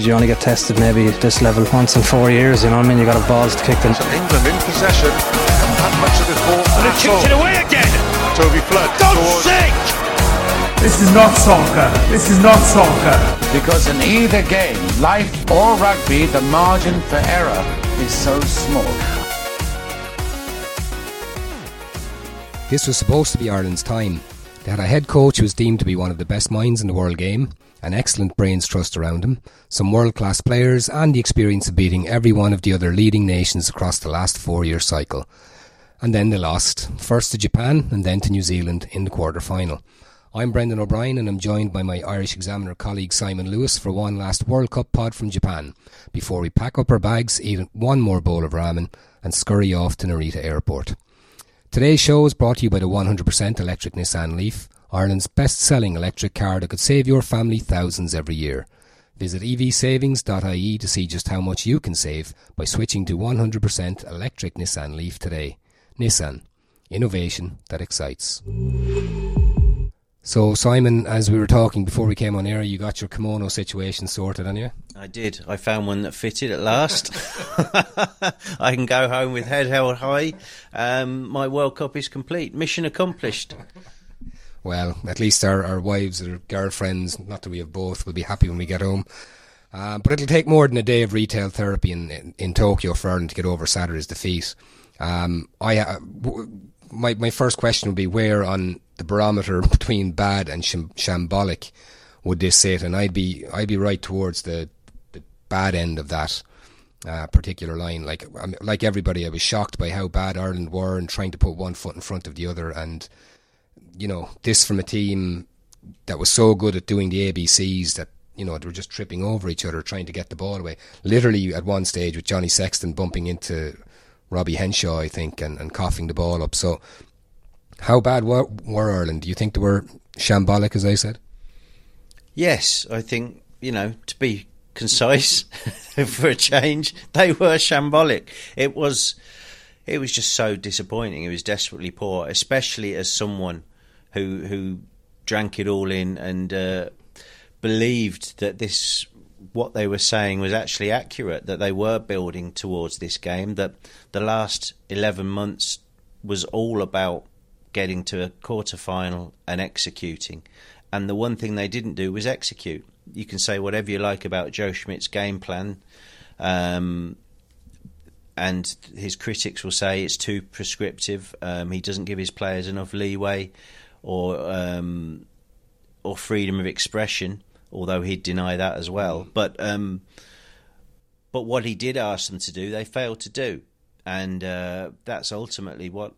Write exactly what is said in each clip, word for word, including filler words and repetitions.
you only get tested maybe at this level once in four years, you know what I mean? You got a balls to kick them. So England in possession, not much of this ball. And it kicks it away again. Toby Flood. Don't sink! This is not soccer. This is not soccer. Because in either game, life or rugby, the margin for error is so small. This was supposed to be Ireland's time. They had a head coach who was deemed to be one of the best minds in the world game, an excellent brains trust around him, some world-class players, and the experience of beating every one of the other leading nations across the last four-year cycle. And then they lost, first to Japan and then to New Zealand in the quarter-final. I'm Brendan O'Brien and I'm joined by my Irish Examiner colleague Simon Lewis for one last World Cup pod from Japan, before we pack up our bags, eat one more bowl of ramen and scurry off to Narita Airport. Today's show is brought to you by the one hundred percent electric Nissan Leaf, Ireland's best-selling electric car that could save your family thousands every year. Visit e v savings dot i e to see just how much you can save by switching to one hundred percent electric Nissan Leaf today. Nissan. Innovation that excites. So, Simon, as we were talking before we came on air, you got your kimono situation sorted, haven't you? I did. I found one that fitted at last. I can go home with head held high. Um, my World Cup is complete. Mission accomplished. Well, at least our, our wives or girlfriends, not that we have both, will be happy when we get home. Uh, but it'll take more than a day of retail therapy in, in, in Tokyo for Ireland to get over Saturday's defeat. Um, I uh, w- my my first question would be, where on the barometer between bad and sham- shambolic would this sit? And I'd be I'd be right towards the, the bad end of that uh, particular line. Like um, like everybody, I was shocked by how bad Ireland were and trying to put one foot in front of the other. And you know, this from a team that was so good at doing the A B Cs that, you know, they were just tripping over each other trying to get the ball away. Literally at one stage with Johnny Sexton bumping into Robbie Henshaw, I think, and, and coughing the ball up. So how bad were, were Ireland? Do you think they were shambolic, as I said? Yes, I think, you know, to be concise for a change, they were shambolic. It was, it was just so disappointing. It was desperately poor, especially as someone who who drank it all in and uh, believed that this, what they were saying was actually accurate, that they were building towards this game, that the last eleven months was all about getting to a quarter-final and executing. And the one thing they didn't do was execute. You can say whatever you like about Joe Schmidt's game plan, um, and his critics will say it's too prescriptive. Um, he doesn't give his players enough leeway or um, or freedom of expression, although he'd deny that as well. But um, but what he did ask them to do, they failed to do. And uh, that's ultimately what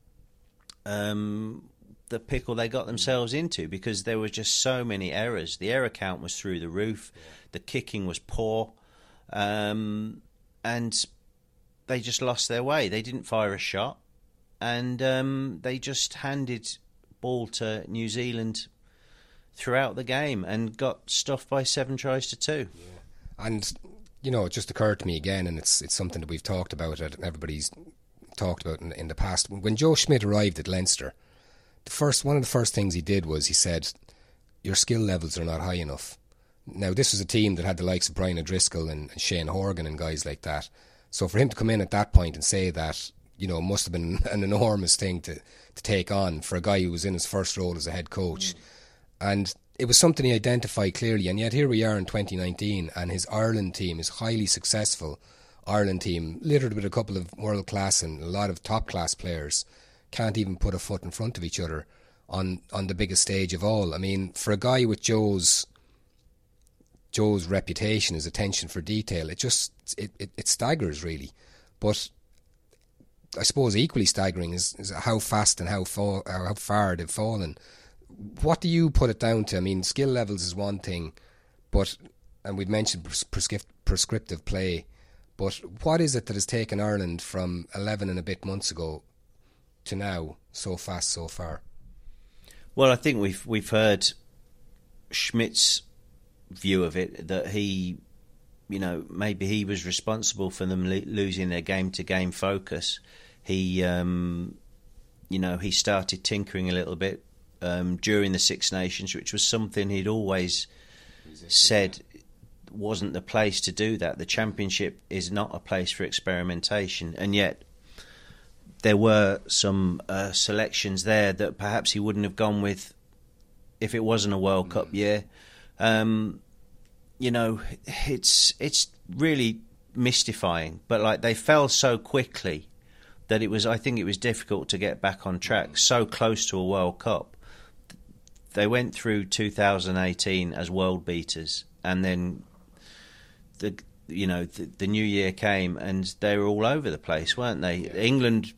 um, the pickle they got themselves into, because there were just so many errors. The error count was through the roof. The kicking was poor. Um, and they just lost their way. They didn't fire a shot. And um, they just handed ball to New Zealand throughout the game and got stuffed by seven tries to two. Yeah. And, you know, it just occurred to me again, and it's it's something that we've talked about and everybody's talked about in, in the past. When Joe Schmidt arrived at Leinster, the first one of the first things he did was he said, your skill levels are not high enough. Now, this was a team that had the likes of Brian O'Driscoll and, and Shane Horgan and guys like that. So for him to come in at that point and say that, you know, must have been an enormous thing to, to take on for a guy who was in his first role as a head coach. Mm. And it was something he identified clearly, and yet here we are in twenty nineteen, and his Ireland team, his highly successful Ireland team, littered with a couple of world-class and a lot of top-class players, can't even put a foot in front of each other on, on the biggest stage of all. I mean, for a guy with Joe's Joe's reputation, his attention for detail, it just it, it, it staggers really. But I suppose equally staggering is, is how fast and how fall, how far they've fallen. What do you put it down to? I mean, skill levels is one thing, but and we've mentioned prescript, prescriptive play, but what is it that has taken Ireland from eleven and a bit months ago to now so fast so far? Well, I think we've we've heard Schmidt's view of it, that he, you know, maybe he was responsible for them lo- losing their game-to-game focus. He, um, you know, he started tinkering a little bit um, during the Six Nations, which was something he'd always said wasn't the place to do that. The Championship is not a place for experimentation, and yet there were some uh, selections there that perhaps he wouldn't have gone with if it wasn't a World Cup year. Um, you know, it's it's really mystifying, but like they fell so quickly that it was, I think it was difficult to get back on track, so close to a World Cup. They went through two thousand eighteen as world beaters, and then the you know the, the new year came and they were all over the place, weren't they? Yeah. England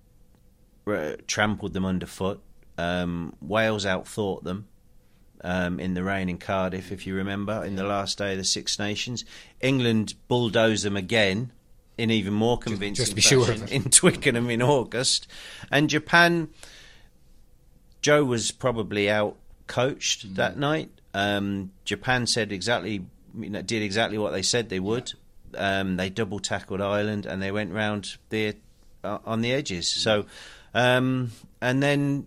uh, trampled them underfoot. Um, Wales outthought them um, in the rain in Cardiff, if you remember, in the last day of the Six Nations. England bulldozed them again in even more convincing just, just fashion sure of it. in Twickenham in August. And Japan, Joe was probably out coached mm. that night. Um, Japan said exactly, you know, did exactly what they said they would. Yeah. Um, they double tackled Ireland and they went round there uh, on the edges. Mm. So, um, and then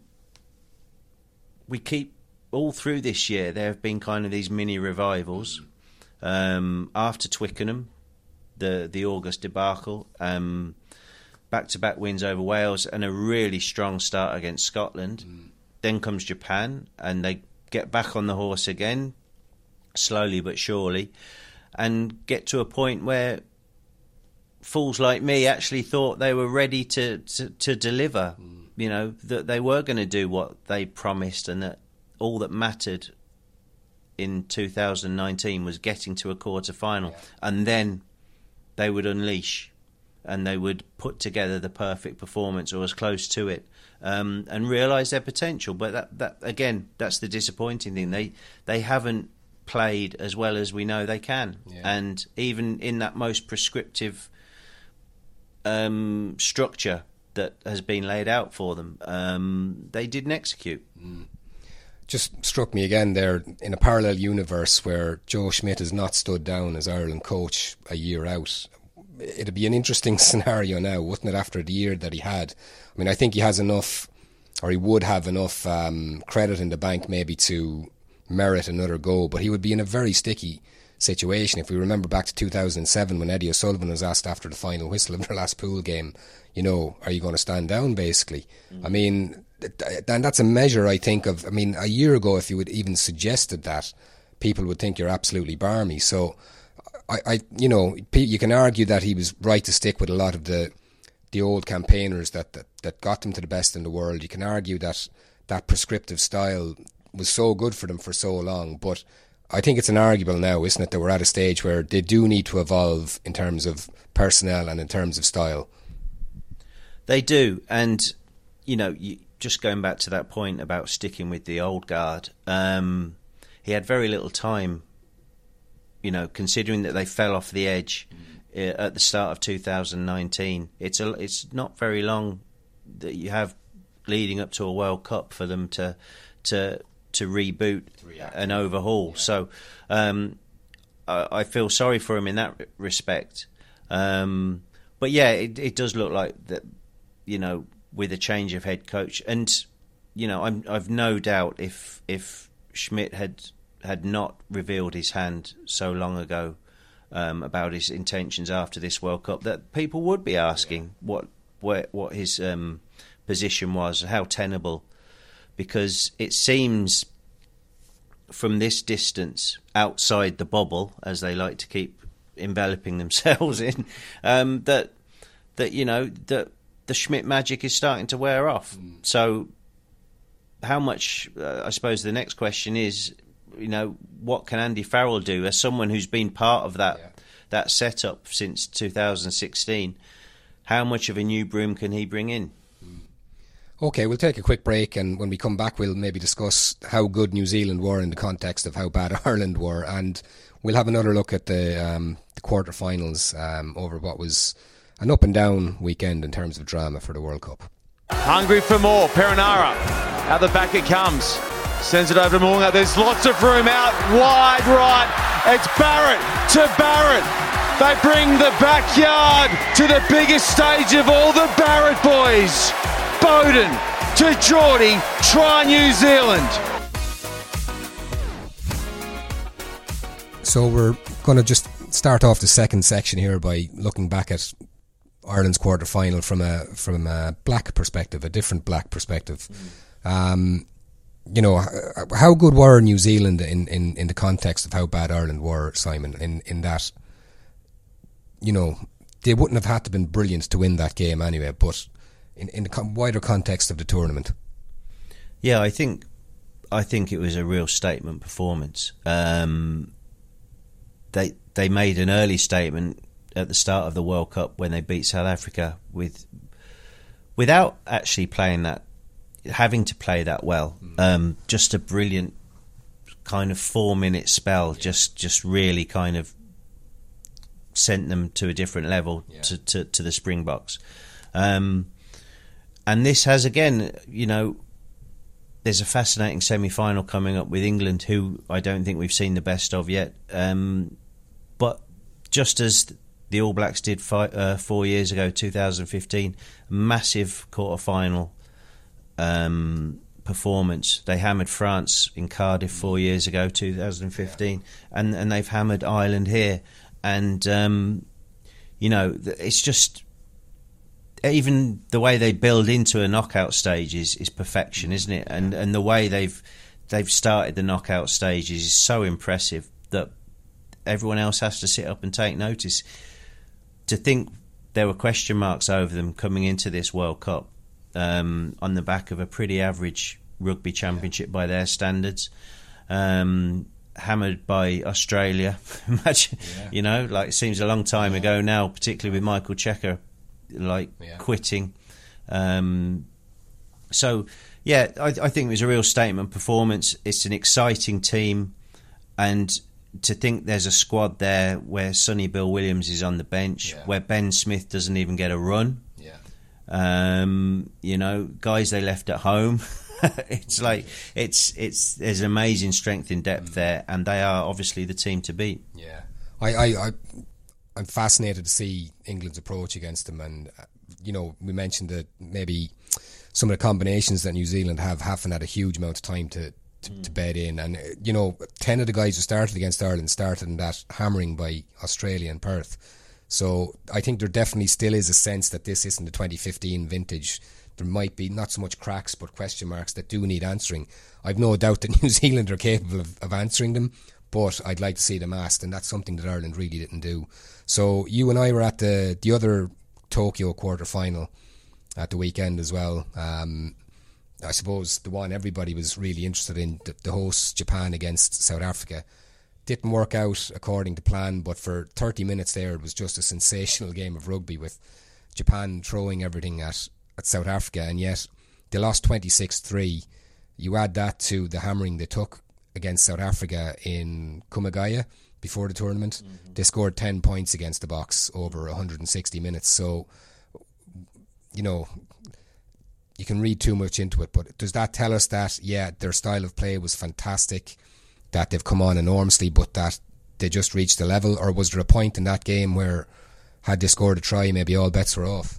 we keep all through this year. There have been kind of these mini revivals mm. um, after Twickenham. The the August debacle, um, back-to-back wins over Wales and a really strong start against Scotland. Mm. Then comes Japan and they get back on the horse again, slowly but surely, and get to a point where fools like me actually thought they were ready to, to, to deliver, mm. you know, that they were going to do what they promised, and that all that mattered in two thousand nineteen was getting to a quarter-final. Yeah. And then they would unleash and they would put together the perfect performance or as close to it, um, and realise their potential. But that, that again, that's the disappointing thing. They they haven't played as well as we know they can. Yeah. And even in that most prescriptive um, structure that has been laid out for them, um, they didn't execute. Mm. Just struck me again there, in a parallel universe where Joe Schmidt has not stood down as Ireland coach a year out. It'd be an interesting scenario now, wouldn't it, after the year that he had? I mean, I think he has enough, or he would have enough um, credit in the bank maybe to merit another go, but he would be in a very sticky situation. If we remember back to two thousand seven when Eddie O'Sullivan was asked after the final whistle of their last pool game, you know, are you going to stand down, basically? Mm. I mean, and that's a measure, I think, of, I mean, a year ago, if you would even suggested that, people would think you're absolutely barmy. So, I, I, you know, you can argue that he was right to stick with a lot of the the old campaigners that, that, that got them to the best in the world. You can argue that that prescriptive style was so good for them for so long, but I think it's inarguable now, isn't it, that we're at a stage where they do need to evolve in terms of personnel and in terms of style. They do, and, you know, you, just going back to that point about sticking with the old guard, um, he had very little time, you know, considering that they fell off the edge mm. uh, at the start of two thousand nineteen. It's a, it's not very long that you have leading up to a World Cup for them to to to reboot and overhaul. Yeah. So um, I, I feel sorry for him in that respect. Um, but yeah, it, it does look like that, you know, with a change of head coach, and you know, I'm, I've no doubt if if Schmidt had had not revealed his hand so long ago um, about his intentions after this World Cup, that people would be asking yeah. what what what his um, position was, how tenable, because it seems from this distance outside the bubble, as they like to keep enveloping themselves in, um, that that you know that the Schmidt magic is starting to wear off. Mm. So how much, uh, I suppose the next question is, you know, what can Andy Farrell do as someone who's been part of that yeah. that setup since two thousand sixteen? How much of a new broom can he bring in? Okay, we'll take a quick break, and when we come back we'll maybe discuss how good New Zealand were in the context of how bad Ireland were, and we'll have another look at the um, the quarterfinals um, over what was an up and down weekend in terms of drama for the World Cup. Hungry for more, Perenara. Out the back it comes. Sends it over to Moonga. There's lots of room out wide right. It's Barrett to Barrett. They bring the backyard to the biggest stage of all, the Barrett boys. Bowden to Geordie. Try New Zealand. So we're going to just start off the second section here by looking back at Ireland's quarter final from a from a black perspective, a different black perspective. Mm. Um, you know, how good were New Zealand in, in, in the context of how bad Ireland were, Simon? In in that, you know, they wouldn't have had to been brilliant to win that game anyway. But in in the wider context of the tournament, yeah, I think I think it was a real statement performance. Um, they they made an early statement at the start of the World Cup when they beat South Africa with without actually playing that, having to play that well. Um, just a brilliant kind of four minute spell, just just really kind of sent them to a different level yeah. to, to, to the Springboks. Um, and this has, again, you know, there's a fascinating semi-final coming up with England, who I don't think we've seen the best of yet. Um, but just as the All Blacks did five, uh, four years ago, two thousand fifteen, massive quarter-final um, performance. They hammered France in Cardiff four years ago, two thousand fifteen, and, and they've hammered Ireland here. And, um, you know, it's just... even the way they build into a knockout stage is, is perfection, isn't it? And and the way they've they've started the knockout stages is so impressive that everyone else has to sit up and take notice. To think there were question marks over them coming into this World Cup um, on the back of a pretty average rugby championship by their standards, um, hammered by Australia. Imagine, yeah. you know, like it seems a long time yeah. ago now, particularly with Michael Cheika like yeah. quitting. Um, so, yeah, I, I think it was a real statement performance. It's an exciting team, and to think there's a squad there where Sonny Bill Williams is on the bench, yeah. where Ben Smith doesn't even get a run. Yeah. Um, you know, guys they left at home. It's like it's it's there's amazing strength in depth mm. there, and they are obviously the team to beat. Yeah, I, I, I I'm fascinated to see England's approach against them, and you know, we mentioned that maybe some of the combinations that New Zealand have haven't had a huge amount of time to, to, mm. to bed in, and you know, ten of the guys who started against Ireland started in that hammering by Australia and Perth. So I think there definitely still is a sense that this isn't the twenty fifteen vintage. There might be not so much cracks but question marks that do need answering. I've no doubt that New Zealand are capable of, of answering them, but I'd like to see them asked, and that's something that Ireland really didn't do. So you and I were at the the other Tokyo quarter final at the weekend as well. Um, I suppose the one everybody was really interested in, the, the hosts Japan against South Africa, didn't work out according to plan, but for thirty minutes there it was just a sensational game of rugby with Japan throwing everything at, at South Africa, and yet they lost twenty-six three. You add that to the hammering they took against South Africa in Kumagaya before the tournament. Mm-hmm. They scored ten points against the Boks over one hundred sixty minutes. So, you know, you can read too much into it, but does that tell us that, yeah, their style of play was fantastic, that they've come on enormously, but that they just reached the level? Or was there a point in that game where, had they scored a try, maybe all bets were off?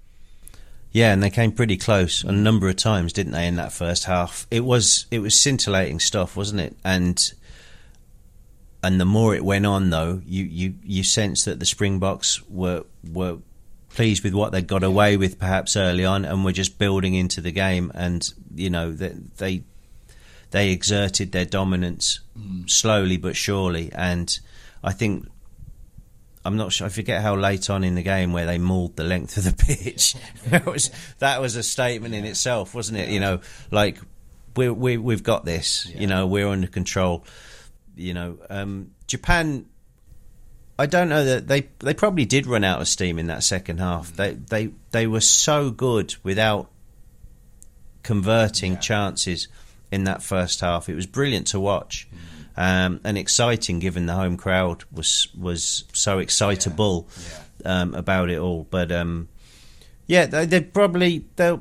Yeah, and they came pretty close a number of times, didn't they, in that first half? It was it was scintillating stuff, wasn't it? And and the more it went on, though, you, you, you sense that the Springboks were were pleased with what they got away with perhaps early on, and were just building into the game. And you know, they they, they exerted their dominance mm. slowly but surely. And I think, I'm not sure, I forget how late on in the game where they mauled the length of the pitch. that was that was a statement in itself, wasn't it? You know, like we we we've got this. Yeah. You know, we're under control. You know, um, Japan, I don't know that they they probably did run out of steam in that second half. Mm. They they they were so good without converting yeah. chances in that first half. It was brilliant to watch. Mm. Um, and exciting, given the home crowd was was so excitable yeah, yeah. Um, about it all. But um, yeah, they, they'd probably they'll.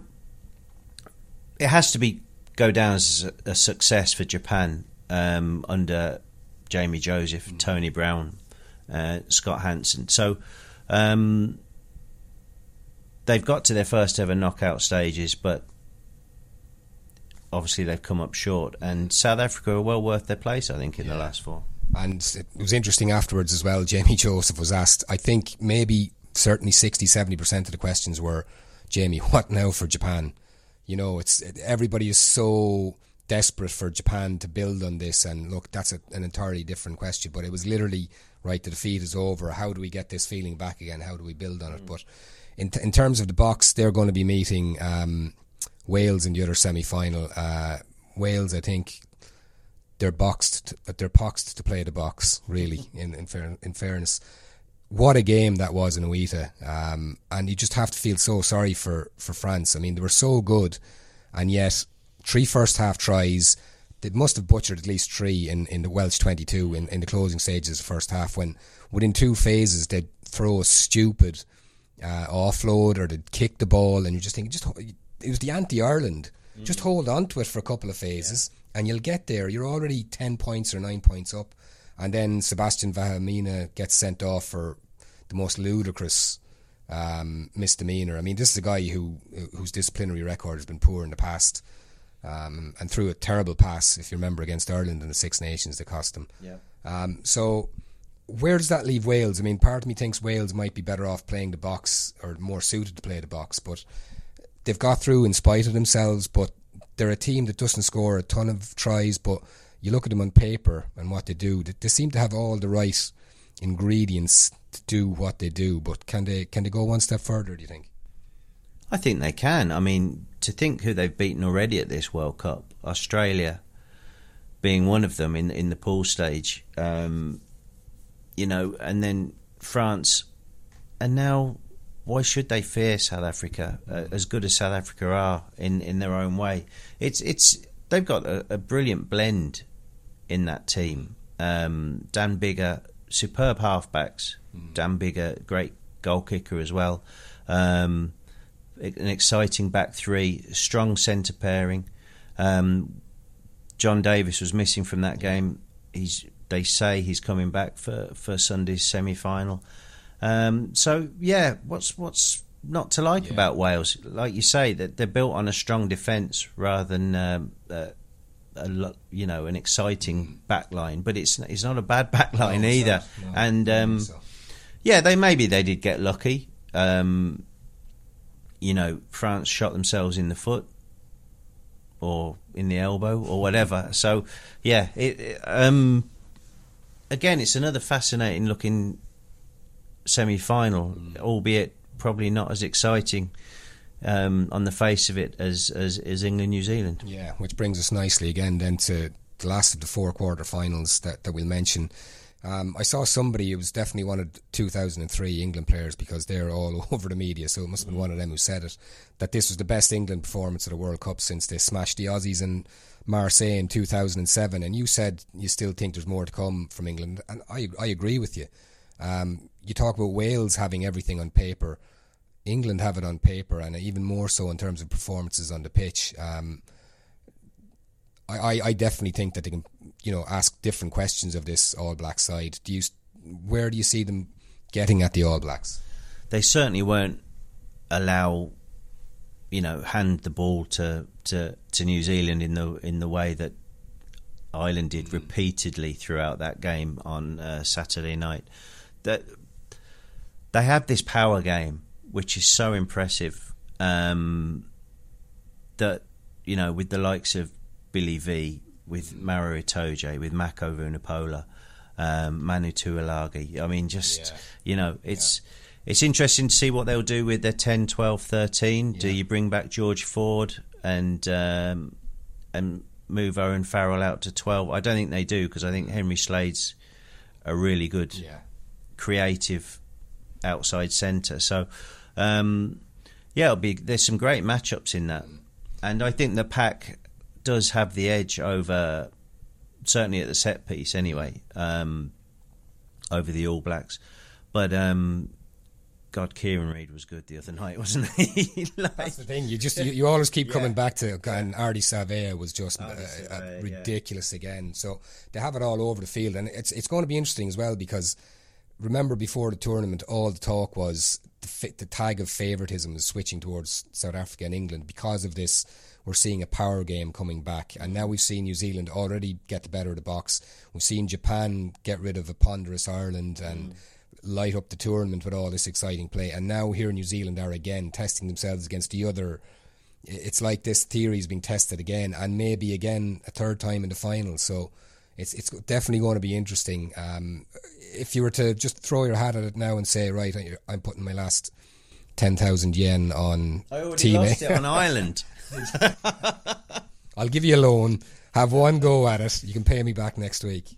It has to be go down as a, a success for Japan um, under Jamie Joseph, mm. Tony Brown, uh, Scott Hansen. So um, they've got to their first ever knockout stages, but obviously they've come up short, and South Africa are well worth their place, I think, in yeah. the last four. And it was interesting afterwards as well. Jamie Joseph was asked, I think maybe certainly sixty, seventy percent of the questions were, Jamie, what now for Japan? You know, it's everybody is so desperate for Japan to build on this, and look, that's a, an entirely different question, but it was literally, right, the defeat is over, how do we get this feeling back again, how do we build on it? Mm. But in in terms of the box, they're going to be meeting um, Wales in the other semi-final. uh, Wales, I think they're boxed to, they're boxed to play the box, really, in in, fair, in fairness. What a game that was in Oita, um, and you just have to feel so sorry for, for France. I mean, they were so good, and yet three first half tries, they must have butchered at least three in, in the Welsh twenty-two in, in the closing stages of the first half, when within two phases they'd throw a stupid uh, offload or they'd kick the ball, and you just think, just it was the anti-Ireland. Mm. Just hold on to it for a couple of phases, yeah. and you'll get there. You're already ten points or nine points up. And then Sebastian Vahamina gets sent off for the most ludicrous um, misdemeanor. I mean, this is a guy who whose disciplinary record has been poor in the past, um, and threw a terrible pass, if you remember, against Ireland in the Six Nations that cost them. Yeah. Um, so where does that leave Wales? I mean, part of me thinks Wales might be better off playing the box, or more suited to play the box, but they've got through in spite of themselves. But they're a team that doesn't score a ton of tries, but you look at them on paper and what they do, they seem to have all the right ingredients to do what they do, but can they can they go one step further, do you think? I think they can. I mean, to think who they've beaten already at this World Cup, Australia being one of them in in the pool stage, um, you know, and then France, and now why should they fear South Africa, uh, as good as South Africa are in, in their own way? It's it's they've got a, a brilliant blend in that team. Um, Dan Biggar, superb halfbacks. Mm. Dan Biggar, great goal kicker as well. Um, an exciting back three, strong centre pairing. Um, John Davis was missing from that game. He's they say he's coming back for, for Sunday's semi-final. Um, so yeah, what's what's not to like yeah. about Wales? Like you say, that they're built on a strong defence rather than um, uh, a, you know an exciting back line. But it's it's not a bad back line no, either. No, and um, so. yeah, they maybe they did get lucky. Um, you know, France shot themselves in the foot or in the elbow or whatever. So yeah, it, it, um, again, it's another fascinating looking semi-final, mm. albeit probably not as exciting um, on the face of it as, as, as England New Zealand. Yeah, which brings us nicely again then to the last of the four quarter-finals that, that we'll mention. Um, I saw somebody, it was definitely one of the two thousand three England players, because they're all over the media, so it must have been one of them who said it, that this was the best England performance of the World Cup since they smashed the Aussies in Marseille in two thousand seven. And you said you still think there's more to come from England, and I I agree with you. Um, you talk about Wales having everything on paper. England have it on paper, and even more so in terms of performances on the pitch. Um, I, I, I definitely think that they can, you know, ask different questions of this All Black side. Do you, where do you see them getting at the All Blacks? They certainly won't allow, you know, hand the ball to, to, to New Zealand in the in the way that Ireland did repeatedly throughout that game on uh, Saturday night. That they have this power game, which is so impressive. Um, that, you know, with the likes of Billy V, with Maro Itoje, with Mako Vunipola, um, Manu Tuilagi. I mean, just, yeah. you know, it's yeah. it's interesting to see what they'll do with their ten, twelve, thirteen. Yeah. Do you bring back George Ford and um, and move Owen Farrell out to twelve? I don't think they do, because I think Henry Slade's a really good, yeah. creative outside centre. So, um, yeah, it'll be. There's some great matchups in that, and I think the pack does have the edge over, certainly at the set piece anyway, um, over the All Blacks. But um, God, Kieran Reid was good the other night, wasn't he? like, That's the thing. You just you, you always keep coming yeah. back to, and Ardi Savea was just uh, Savea, uh, ridiculous yeah. again. So they have it all over the field, and it's it's going to be interesting as well, because remember before the tournament, all the talk was the, fi- the tag of favouritism is switching towards South Africa and England. Because of this, we're seeing a power game coming back. And now we've seen New Zealand already get the better of the box. We've seen Japan get rid of a ponderous Ireland and mm. light up the tournament with all this exciting play. And now here New Zealand are again testing themselves against the other. It's like this theory is being tested again, and maybe again a third time in the final. So it's it's definitely going to be interesting. Um, if you were to just throw your hat at it now and say, right, I'm putting my last ten thousand yen on I already Team lost A. it on Ireland. I'll give you a loan. Have one go at it. You can pay me back next week.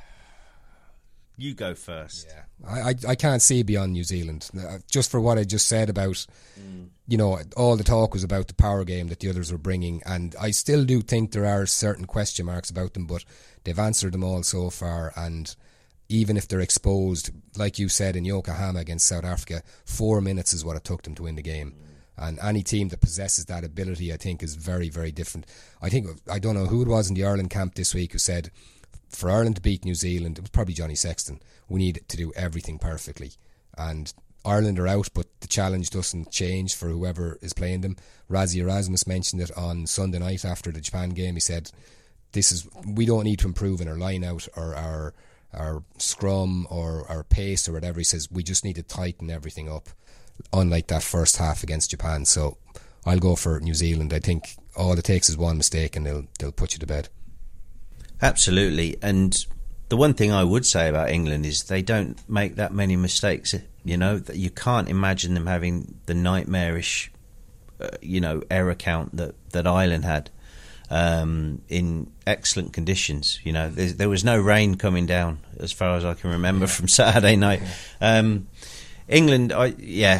You go first. Yeah, I, I, I can't see beyond New Zealand. Uh, just for what I just said about, mm. you know, all the talk was about the power game that the others were bringing, and I still do think there are certain question marks about them, but they've answered them all so far. And even if they're exposed, like you said in Yokohama against South Africa, four minutes is what it took them to win the game. Mm. And any team that possesses that ability, I think, is very, very different. I think I don't know who it was in the Ireland camp this week who said, for Ireland to beat New Zealand, it was probably Johnny Sexton, we need to do everything perfectly. And Ireland are out, but the challenge doesn't change for whoever is playing them. Rassie Erasmus mentioned it on Sunday night after the Japan game. He said, "This is we don't need to improve in our line out or our our scrum or our pace or whatever." He says, we just need to tighten everything up, unlike that first half against Japan. So I'll go for New Zealand. I think all it takes is one mistake and they'll they'll put you to bed. Absolutely. And the one thing I would say about England is they don't make that many mistakes. You know, that you can't imagine them having the nightmarish, uh, you know, error count that, that Ireland had um, in excellent conditions. You know, there, there was no rain coming down as far as I can remember from Saturday night. Um, England, I yeah,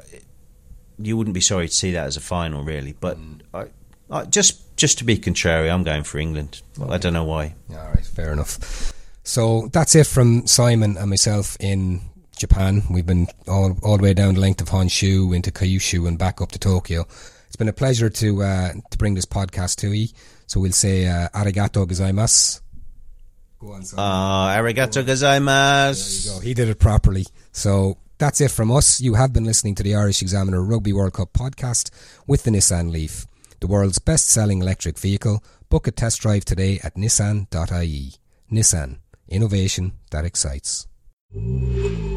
you wouldn't be sorry to see that as a final, really. But mm. I, I just just to be contrary, I'm going for England. Okay. I don't know why. All right, fair enough. So that's it from Simon and myself in Japan. We've been all all the way down the length of Honshu into Kyushu and back up to Tokyo. It's been a pleasure to uh, to bring this podcast to you. So we'll say uh, arigato gozaimasu. Go on, Simon. Ah, uh, arigato gozaimasu. There you go. He did it properly. So that's it from us. You have been listening to the Irish Examiner Rugby World Cup podcast with the Nissan Leaf, the world's best-selling electric vehicle. Book a test drive today at nissan dot I E. Nissan, innovation that excites.